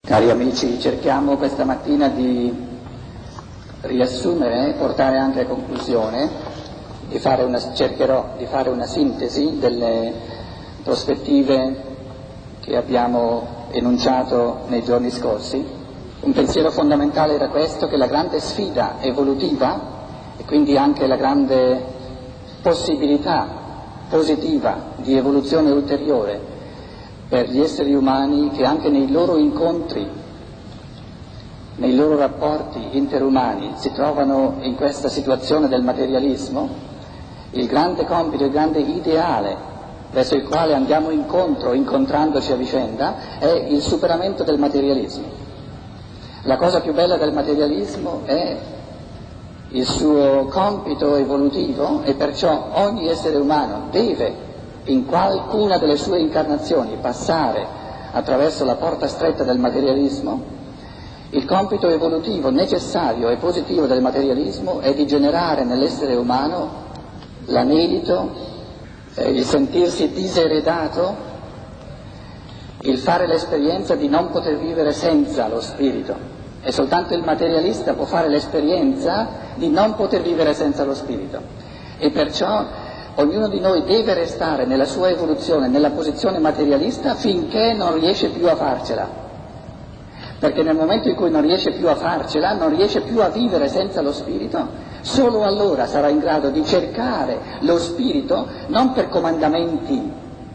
Cari amici, cerchiamo questa mattina di riassumere, portare anche a conclusione, cercherò di fare una sintesi delle prospettive che abbiamo enunciato nei giorni scorsi. Un pensiero fondamentale era questo, che la grande sfida evolutiva e quindi anche la grande possibilità positiva di evoluzione ulteriore per gli esseri umani, che anche nei loro incontri, nei loro rapporti interumani si trovano in questa situazione del materialismo, il grande compito, il grande ideale verso il quale andiamo incontro, incontrandoci a vicenda, è il superamento del materialismo. La cosa più bella del materialismo è il suo compito evolutivo, e perciò ogni essere umano deve in qualcuna delle sue incarnazioni passare attraverso la porta stretta del materialismo. Il compito evolutivo necessario e positivo del materialismo è di generare nell'essere umano l'anelito, il sentirsi diseredato, il fare l'esperienza di non poter vivere senza lo spirito. E soltanto il materialista può fare l'esperienza di non poter vivere senza lo spirito. E perciò ognuno di noi deve restare nella sua evoluzione, nella posizione materialista, finché non riesce più a farcela. Perché nel momento in cui non riesce più a farcela, non riesce più a vivere senza lo spirito, solo allora sarà in grado di cercare lo spirito non per comandamenti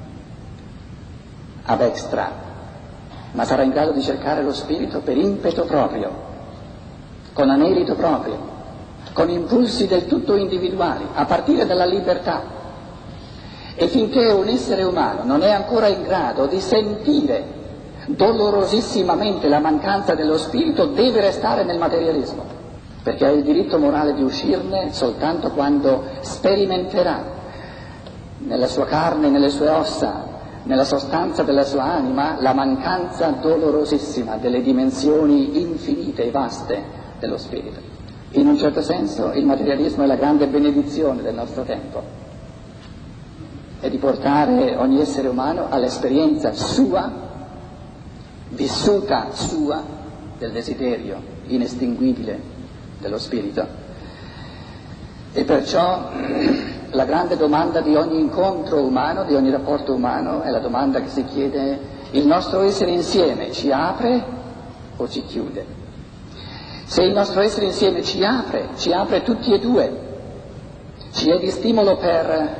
ad extra, ma sarà in grado di cercare lo spirito per impeto proprio, con anelito proprio, con impulsi del tutto individuali, a partire dalla libertà. E finché un essere umano non è ancora in grado di sentire dolorosissimamente la mancanza dello spirito, deve restare nel materialismo, perché ha il diritto morale di uscirne soltanto quando sperimenterà nella sua carne, nelle sue ossa, nella sostanza della sua anima, la mancanza dolorosissima delle dimensioni infinite e vaste dello spirito. In un certo senso il materialismo è la grande benedizione del nostro tempo, è di portare ogni essere umano all'esperienza sua, vissuta sua, del desiderio inestinguibile dello spirito. E perciò la grande domanda di ogni incontro umano, di ogni rapporto umano, è la domanda che si chiede: il nostro essere insieme ci apre o ci chiude? Se il nostro essere insieme ci apre tutti e due, ci è di stimolo per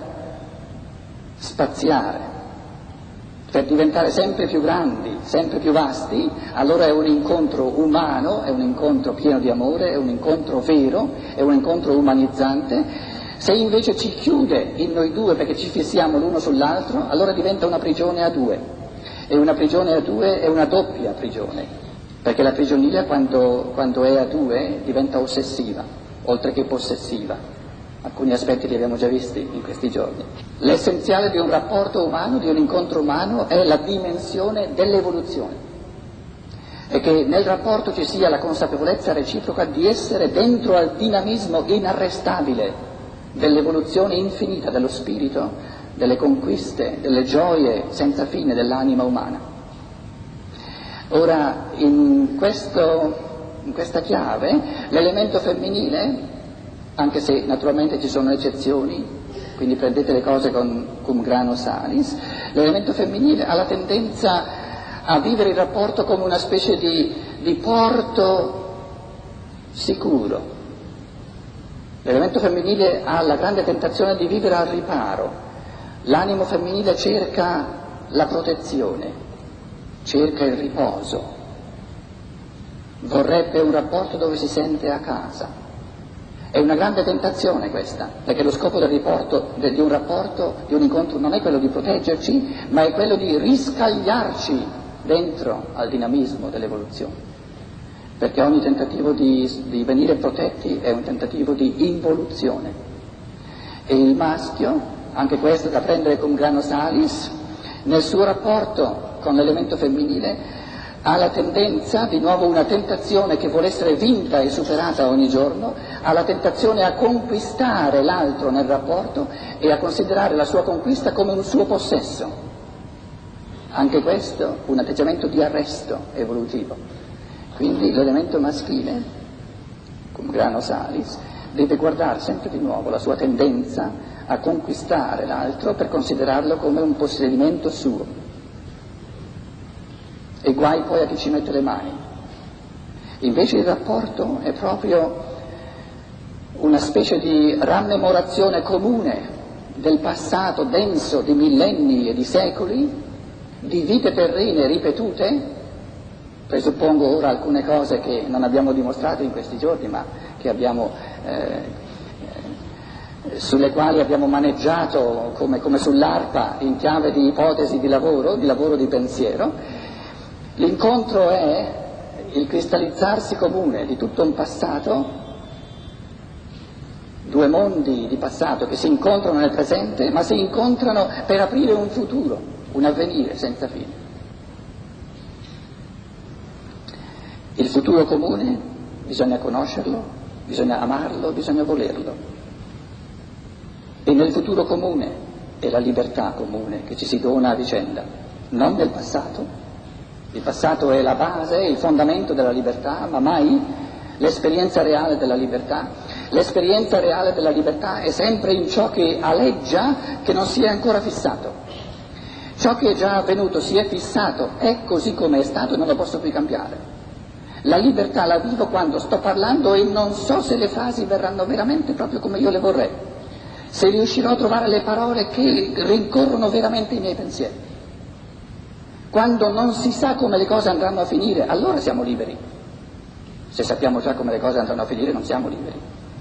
spaziare, per diventare sempre più grandi, sempre più vasti, allora è un incontro umano, è un incontro pieno di amore, è un incontro vero, è un incontro umanizzante. Se invece ci chiude in noi due perché ci fissiamo l'uno sull'altro, allora diventa una prigione a due, e una prigione a due è una doppia prigione. Perché la prigionia quando è a due diventa ossessiva, oltre che possessiva. Alcuni aspetti li abbiamo già visti in questi giorni. L'essenziale di un rapporto umano, di un incontro umano, è la dimensione dell'evoluzione. E che nel rapporto ci sia la consapevolezza reciproca di essere dentro al dinamismo inarrestabile dell'evoluzione infinita dello spirito, delle conquiste, delle gioie senza fine dell'anima umana. Ora, in questa chiave, l'elemento femminile, anche se naturalmente ci sono eccezioni, quindi prendete le cose con cum grano salis, l'elemento femminile ha la tendenza a vivere il rapporto come una specie di porto sicuro. L'elemento femminile ha la grande tentazione di vivere al riparo. L'animo femminile cerca la protezione, cerca il riposo, vorrebbe un rapporto dove si sente a casa. È una grande tentazione questa, perché lo scopo di un rapporto, di un incontro, non è quello di proteggerci, ma è quello di riscagliarci dentro al dinamismo dell'evoluzione, perché ogni tentativo di venire protetti è un tentativo di involuzione. E il maschio, anche questo da prendere con grano salis, nel suo rapporto con l'elemento femminile ha la tendenza, di nuovo una tentazione che vuole essere vinta e superata ogni giorno, ha la tentazione a conquistare l'altro nel rapporto e a considerare la sua conquista come un suo possesso. Anche questo un atteggiamento di arresto evolutivo. Quindi l'elemento maschile, cum grano salis, deve guardare sempre di nuovo la sua tendenza a conquistare l'altro per considerarlo come un possedimento suo. E guai poi a chi ci mette le mani. Invece il rapporto è proprio una specie di rammemorazione comune del passato denso di millenni e di secoli, di vite terrene ripetute. Presuppongo ora alcune cose che non abbiamo dimostrato in questi giorni, ma che abbiamo, sulle quali abbiamo maneggiato come sull'arpa in chiave di ipotesi di lavoro di pensiero. L'incontro è il cristallizzarsi comune di tutto un passato, due mondi di passato che si incontrano nel presente, ma si incontrano per aprire un futuro, un avvenire senza fine. Il futuro comune bisogna conoscerlo, bisogna amarlo, bisogna volerlo. E nel futuro comune è la libertà comune che ci si dona a vicenda, non nel passato. Il passato è la base, il fondamento della libertà, ma mai l'esperienza reale della libertà. L'esperienza reale della libertà è sempre in ciò che aleggia, che non si è ancora fissato. Ciò che è già avvenuto si è fissato, è così come è stato e non lo posso più cambiare. La libertà la vivo quando sto parlando e non so se le frasi verranno veramente proprio come io le vorrei, se riuscirò a trovare le parole che rincorrono veramente i miei pensieri. Quando non si sa come le cose andranno a finire, allora siamo liberi. Se sappiamo già come le cose andranno a finire, non siamo liberi.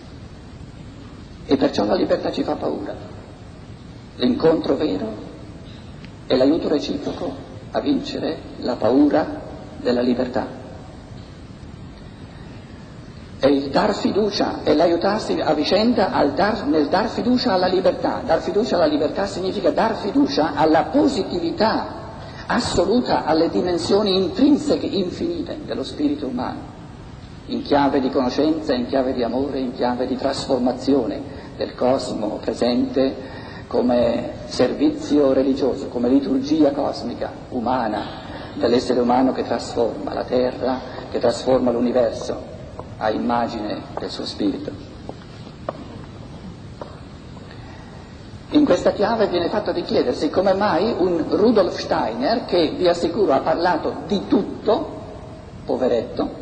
E perciò la libertà ci fa paura. L'incontro vero è l'aiuto reciproco a vincere la paura della libertà. È il dar fiducia, è l'aiutarsi a vicenda nel dar fiducia alla libertà. Dar fiducia alla libertà significa dar fiducia alla positività assoluta, alle dimensioni intrinseche, infinite dello spirito umano, in chiave di conoscenza, in chiave di amore, in chiave di trasformazione del cosmo presente come servizio religioso, come liturgia cosmica, umana, dell'essere umano che trasforma la terra, che trasforma l'universo a immagine del suo spirito. In questa chiave viene fatto di chiedersi come mai un Rudolf Steiner, che vi assicuro ha parlato di tutto, poveretto,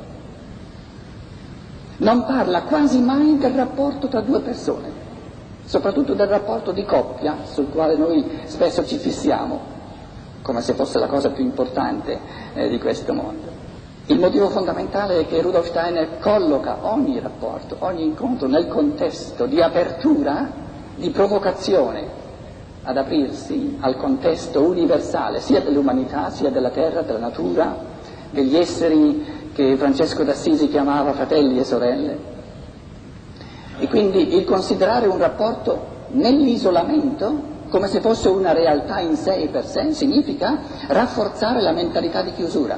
non parla quasi mai del rapporto tra due persone, soprattutto del rapporto di coppia, sul quale noi spesso ci fissiamo, come se fosse la cosa più importante di questo mondo. Il motivo fondamentale è che Rudolf Steiner colloca ogni rapporto, ogni incontro nel contesto di apertura, di provocazione ad aprirsi al contesto universale, sia dell'umanità, sia della terra, della natura, degli esseri che Francesco d'Assisi chiamava fratelli e sorelle. E quindi il considerare un rapporto nell'isolamento come se fosse una realtà in sé e per sé significa rafforzare la mentalità di chiusura.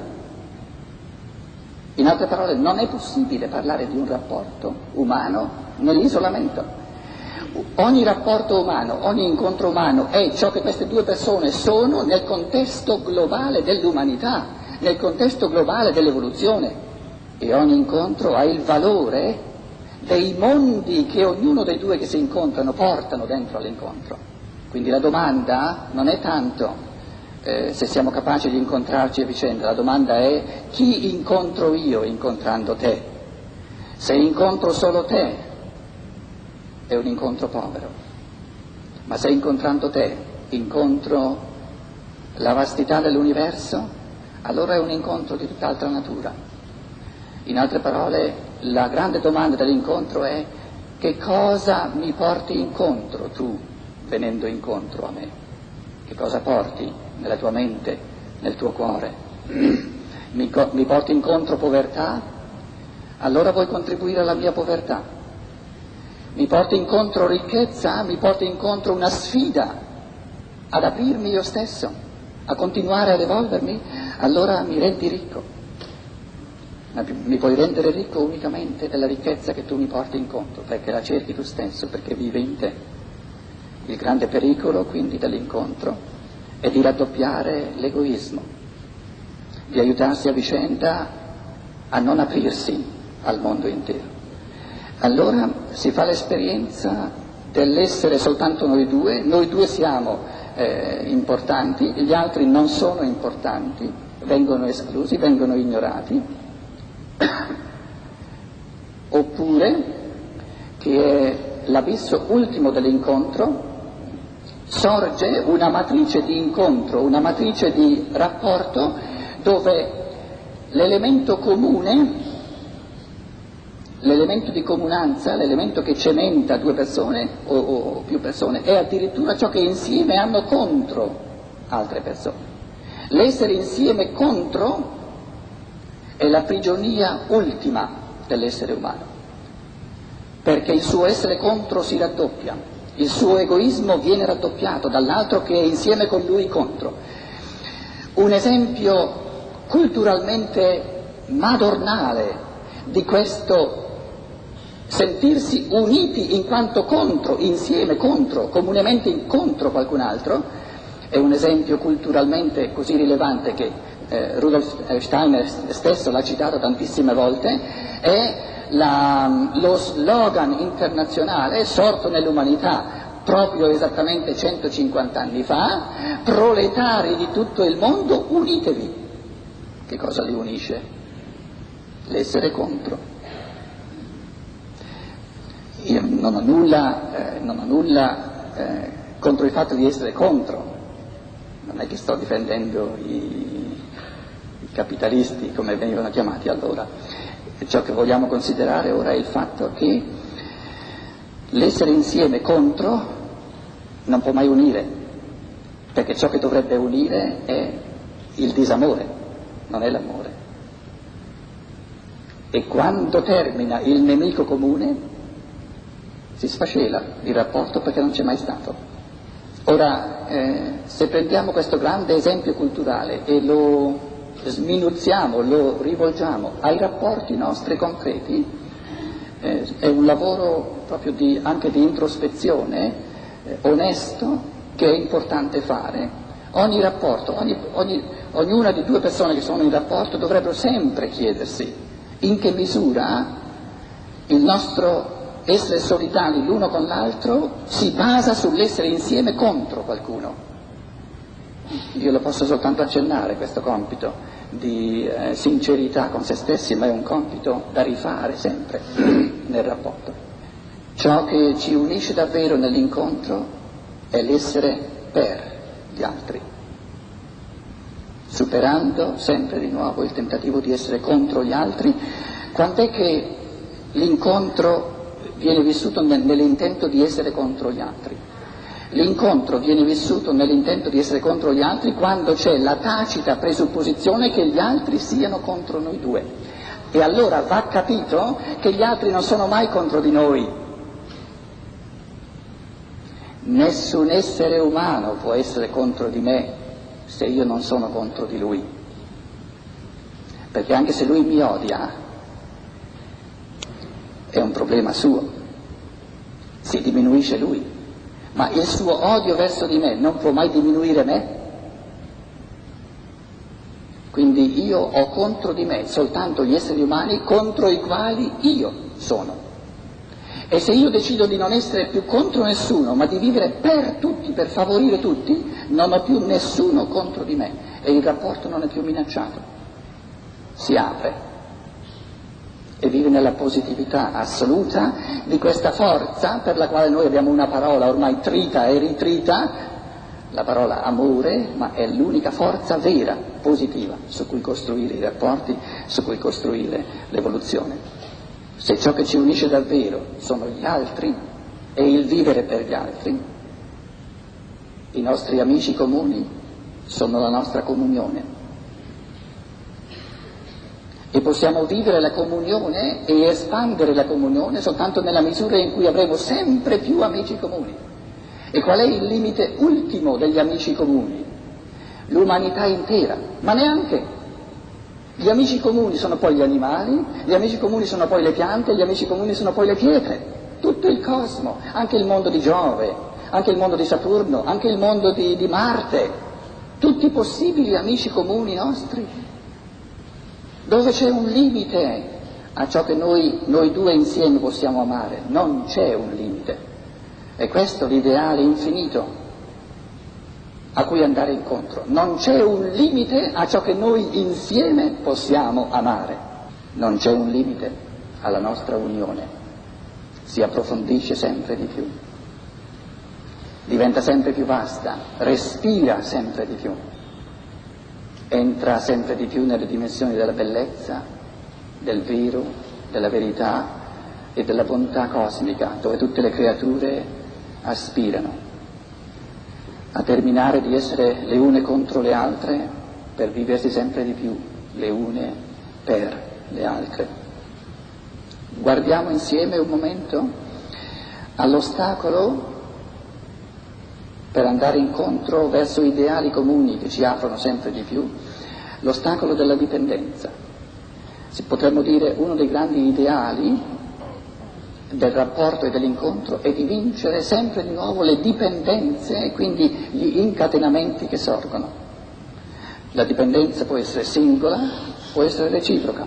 In altre parole, non è possibile parlare di un rapporto umano nell'isolamento. Ogni rapporto umano, ogni incontro umano è ciò che queste due persone sono nel contesto globale dell'umanità, nel contesto globale dell'evoluzione, e ogni incontro ha il valore dei mondi che ognuno dei due che si incontrano portano dentro all'incontro. Quindi la domanda non è tanto se siamo capaci di incontrarci a vicenda, la domanda è: chi incontro io incontrando te? Se incontro solo te è un incontro povero, ma se incontrando te incontro la vastità dell'universo, allora è un incontro di tutt'altra natura. In altre parole, la grande domanda dell'incontro è: che cosa mi porti incontro tu venendo incontro a me? Che cosa porti nella tua mente, nel tuo cuore? Mi porti incontro povertà? Allora vuoi contribuire alla mia povertà. Mi porti incontro ricchezza? Mi porti incontro una sfida ad aprirmi io stesso, a continuare ad evolvermi? Allora mi rendi ricco. Ma mi puoi rendere ricco unicamente della ricchezza che tu mi porti incontro, perché la cerchi tu stesso, perché vive in te. Il grande pericolo quindi dell'incontro è di raddoppiare l'egoismo, di aiutarsi a vicenda a non aprirsi al mondo intero. Allora si fa l'esperienza dell'essere soltanto noi due siamo importanti, gli altri non sono importanti, vengono esclusi, vengono ignorati, oppure che è l'abisso ultimo dell'incontro, sorge una matrice di incontro, una matrice di rapporto dove l'elemento comune, l'elemento di comunanza, l'elemento che cementa due persone o più persone, è addirittura ciò che insieme hanno contro altre persone. L'essere insieme contro è la prigionia ultima dell'essere umano, perché il suo essere contro si raddoppia, il suo egoismo viene raddoppiato dall'altro che è insieme con lui contro. Un esempio culturalmente madornale di questo sentirsi uniti in quanto contro, insieme contro, comunemente contro qualcun altro, è un esempio culturalmente così rilevante che Rudolf Steiner stesso l'ha citato tantissime volte, è lo slogan internazionale sorto nell'umanità proprio esattamente 150 anni fa: proletari di tutto il mondo, unitevi. Che cosa li unisce? L'essere contro. Io non ho nulla contro il fatto di essere contro, non è che sto difendendo i capitalisti come venivano chiamati allora. Ciò che vogliamo considerare ora è il fatto che l'essere insieme contro non può mai unire, perché ciò che dovrebbe unire è il disamore, non è l'amore. E quando termina il nemico comune si sfascella il rapporto, perché non c'è mai stato. Ora, se prendiamo questo grande esempio culturale e lo sminuzziamo, lo rivolgiamo ai rapporti nostri concreti, è un lavoro proprio anche di introspezione onesto che è importante fare. Ogni rapporto, ognuna di due persone che sono in rapporto dovrebbero sempre chiedersi in che misura il nostro essere solidali l'uno con l'altro si basa sull'essere insieme contro qualcuno. Io lo posso soltanto accennare, questo compito di sincerità con se stessi, ma è un compito da rifare sempre nel rapporto. Ciò che ci unisce davvero nell'incontro è l'essere per gli altri, superando sempre di nuovo il tentativo di essere contro gli altri, quant'è che l'incontro viene vissuto nell'intento di essere contro gli altri. L'incontro viene vissuto nell'intento di essere contro gli altri quando c'è la tacita presupposizione che gli altri siano contro noi due. E allora va capito che gli altri non sono mai contro di noi. Nessun essere umano può essere contro di me se io non sono contro di lui. Perché anche se lui mi odia, è un problema suo, si diminuisce lui, ma il suo odio verso di me non può mai diminuire me. Quindi io ho contro di me soltanto gli esseri umani contro i quali io sono. E se io decido di non essere più contro nessuno, ma di vivere per tutti, per favorire tutti, non ho più nessuno contro di me e il rapporto non è più minacciato, si apre e vive nella positività assoluta di questa forza per la quale noi abbiamo una parola ormai trita e ritrita, la parola amore, ma è l'unica forza vera, positiva, su cui costruire i rapporti, su cui costruire l'evoluzione. Se ciò che ci unisce davvero sono gli altri e il vivere per gli altri, i nostri amici comuni sono la nostra comunione. E possiamo vivere la comunione e espandere la comunione soltanto nella misura in cui avremo sempre più amici comuni. E qual è il limite ultimo degli amici comuni? L'umanità intera, ma neanche. Gli amici comuni sono poi gli animali, gli amici comuni sono poi le piante, gli amici comuni sono poi le pietre, tutto il cosmo, anche il mondo di Giove, anche il mondo di Saturno, anche il mondo di Marte. tutti i possibili amici comuni nostri, dove c'è un limite a ciò che noi due insieme possiamo amare. Non c'è un limite. E questo è l'ideale infinito a cui andare incontro. Non c'è un limite a ciò che noi insieme possiamo amare. Non c'è un limite alla nostra unione. Si approfondisce sempre di più. Diventa sempre più vasta, respira sempre di più. Entra sempre di più nelle dimensioni della bellezza, del vero, della verità e della bontà cosmica, dove tutte le creature aspirano a terminare di essere le une contro le altre per viversi sempre di più, le une per le altre. Guardiamo insieme un momento all'ostacolo per andare incontro verso ideali comuni che ci aprono sempre di più, l'ostacolo della dipendenza. Si potremmo dire uno dei grandi ideali del rapporto e dell'incontro è di vincere sempre di nuovo le dipendenze e quindi gli incatenamenti che sorgono. La dipendenza può essere singola, può essere reciproca.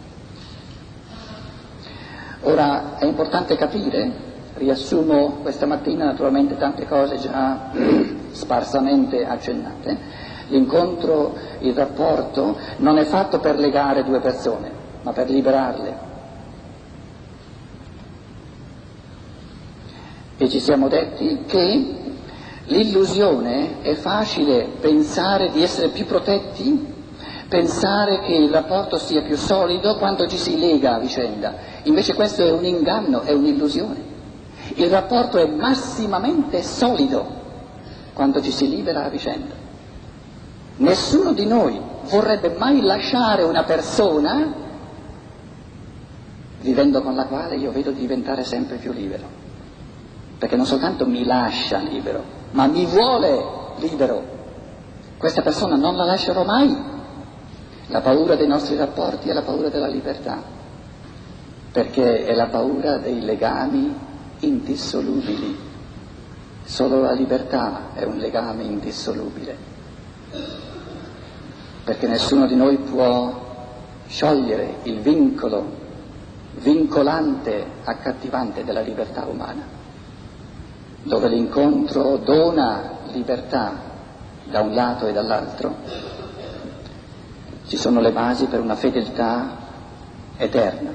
Ora è importante capire, riassumo questa mattina naturalmente tante cose già sparsamente accennate, l'incontro, il rapporto non è fatto per legare due persone, ma per liberarle. E ci siamo detti che l'illusione è facile pensare di essere più protetti, pensare che il rapporto sia più solido quando ci si lega a vicenda. Invece questo è un inganno, è un'illusione. Il rapporto è massimamente solido quando ci si libera a vicenda. Nessuno di noi vorrebbe mai lasciare una persona vivendo con la quale io vedo diventare sempre più libero. Perché non soltanto mi lascia libero, ma mi vuole libero. Questa persona non la lascerò mai. La paura dei nostri rapporti è la paura della libertà, perché è la paura dei legami indissolubili. Solo la libertà è un legame indissolubile, perché nessuno di noi può sciogliere il vincolo vincolante, accattivante della libertà umana, dove l'incontro dona libertà da un lato e dall'altro. Ci sono le basi per una fedeltà eterna.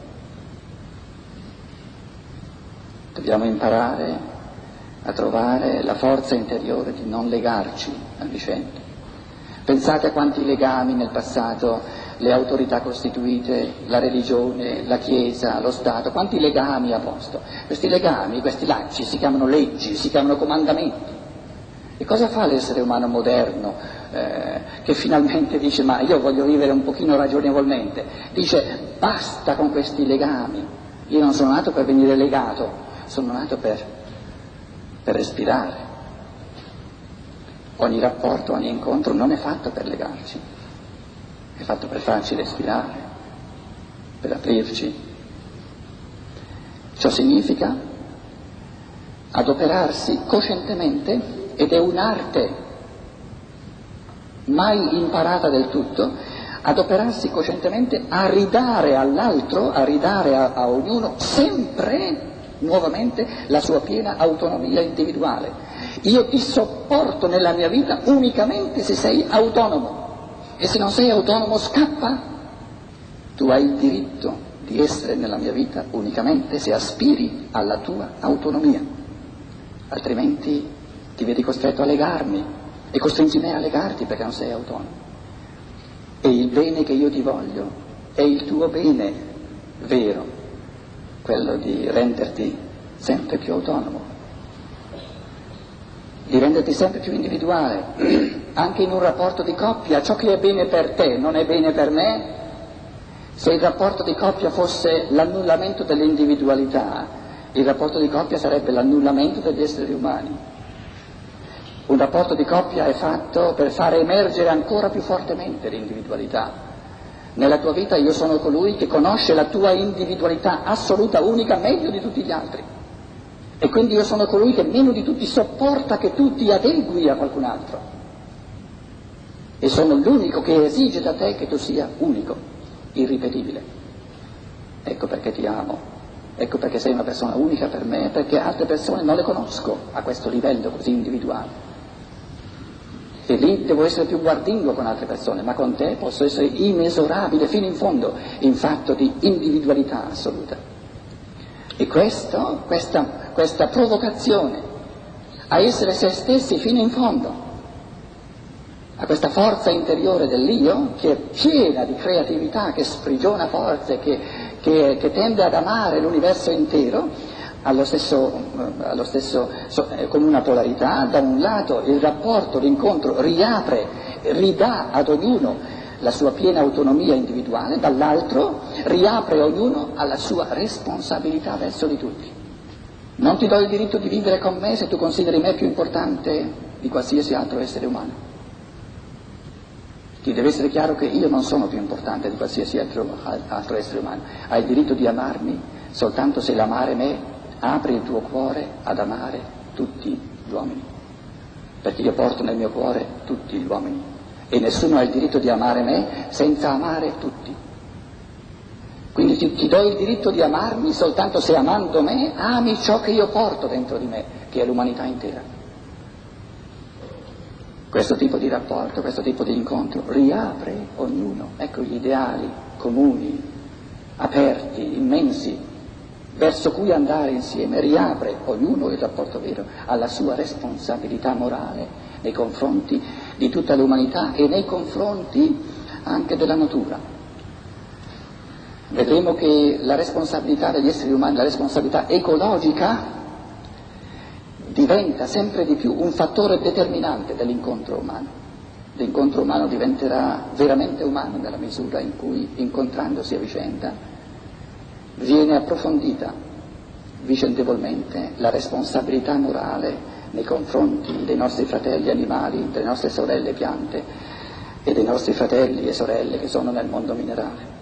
Dobbiamo imparare a trovare la forza interiore di non legarci a vicenda. Pensate a quanti legami nel passato, le autorità costituite, la religione, la Chiesa, lo Stato, quanti legami ha posto. Questi legami, questi lacci si chiamano leggi, si chiamano comandamenti. E cosa fa l'essere umano moderno che finalmente dice ma io voglio vivere un pochino ragionevolmente? Dice basta con questi legami, io non sono nato per venire legato, sono nato per respirare. Ogni rapporto, ogni incontro non è fatto per legarci, è fatto per farci respirare, per aprirci. Ciò significa adoperarsi coscientemente, ed è un'arte mai imparata del tutto, adoperarsi coscientemente a ridare all'altro, a ridare a ognuno sempre nuovamente la sua piena autonomia individuale. Io ti sopporto nella mia vita unicamente se sei autonomo, e se non sei autonomo scappa. Tu hai il diritto di essere nella mia vita unicamente se aspiri alla tua autonomia, altrimenti ti vedi costretto a legarmi e costringi me a legarti perché non sei autonomo. E il bene che io ti voglio è il tuo bene vero, quello di renderti sempre più autonomo, di renderti sempre più individuale, anche in un rapporto di coppia. Ciò che è bene per te non è bene per me. Se il rapporto di coppia fosse l'annullamento dell'individualità, il rapporto di coppia sarebbe l'annullamento degli esseri umani. Un rapporto di coppia è fatto per fare emergere ancora più fortemente l'individualità. Nella tua vita io sono colui che conosce la tua individualità assoluta, unica, meglio di tutti gli altri. E quindi io sono colui che meno di tutti sopporta che tu ti adegui a qualcun altro. e sono l'unico che esige da te che tu sia unico, irripetibile. Ecco perché ti amo, ecco perché sei una persona unica per me, perché altre persone non le conosco a questo livello così individuale. E lì devo essere più guardingo con altre persone, ma con te posso essere immesurabile fino in fondo in fatto di individualità assoluta. E questa provocazione a essere se stessi fino in fondo, a questa forza interiore dell'io che è piena di creatività, che sprigiona forze, che tende ad amare l'universo intero, con una polarità. Da un lato il rapporto, l'incontro riapre, ridà ad ognuno la sua piena autonomia individuale, dall'altro riapre ognuno alla sua responsabilità verso di tutti. Non ti do il diritto di vivere con me se tu consideri me più importante di qualsiasi altro essere umano. Ti deve essere chiaro che io non sono più importante di qualsiasi altro essere umano. Hai il diritto di amarmi soltanto se l'amare me apri il tuo cuore ad amare tutti gli uomini, perché io porto nel mio cuore tutti gli uomini e nessuno ha il diritto di amare me senza amare tutti. Quindi ti do il diritto di amarmi soltanto se amando me ami ciò che io porto dentro di me, che è l'umanità intera. Questo tipo di rapporto, questo tipo di incontro riapre ognuno, ecco gli ideali comuni, aperti, immensi, verso cui andare insieme, riapre ognuno il rapporto vero alla sua responsabilità morale nei confronti di tutta l'umanità e nei confronti anche della natura. Vedremo che la responsabilità degli esseri umani, la responsabilità ecologica, diventa sempre di più un fattore determinante dell'incontro umano. L'incontro umano diventerà veramente umano nella misura in cui, incontrandosi a vicenda, viene approfondita vicendevolmente la responsabilità morale nei confronti dei nostri fratelli animali, delle nostre sorelle piante e dei nostri fratelli e sorelle che sono nel mondo minerale.